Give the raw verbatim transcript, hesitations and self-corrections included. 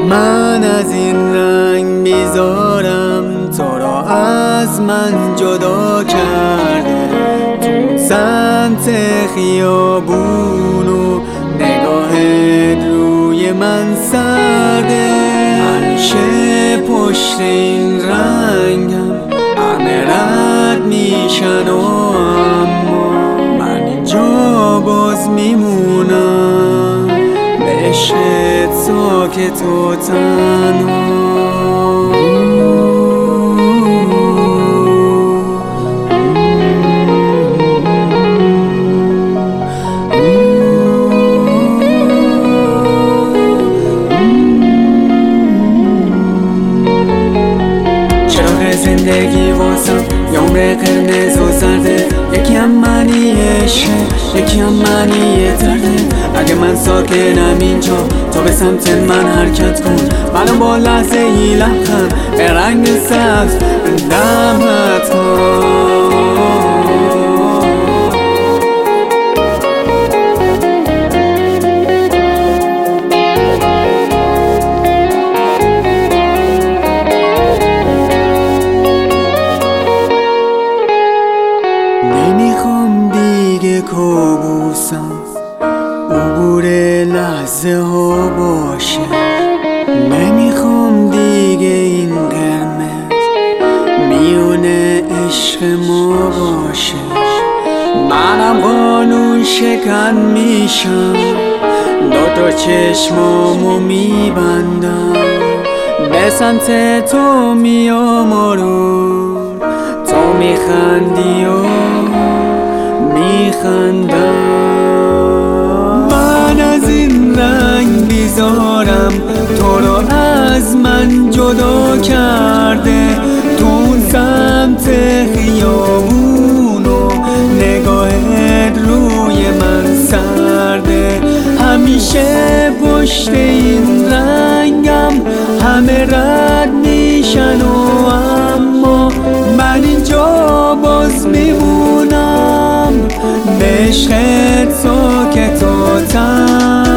من از این رنگ میذارم تو را از من جدا کرده، تو سمت خیابون و نگاهت روی من سرده. همیشه پشت این رنگم همه رد میشن و اما من اینجا باز میمونم به عشقت ساکت و تنها. زندگی واسم یه عمر قرمز و زرده، یکی هم منی عشقه یکی هم منی درده. اگه من ساکنم اینجا تو به سمت من حرکت کن، منو با لحظه ای لبخند به رنگ سبز دمت کن. نمیخوام دیگه کابوسم عبور لحظه ها باشه، نمیخوام دیگه این قرمز میونه عشق ما باشه. منم قانون شکن میشم، دوتا چشمامو میبندم به سمت تو میام آروم، تو میخندی و میخندم. من از این رنگ بیزارم تو رو از من جدا کرده، تو اون سمت خیابون و نگاهت روی من سرده. همیشه پشت این رنگم همه رد میشن و اما من اینجا باز میمونم به عشقت ساکت و تنها.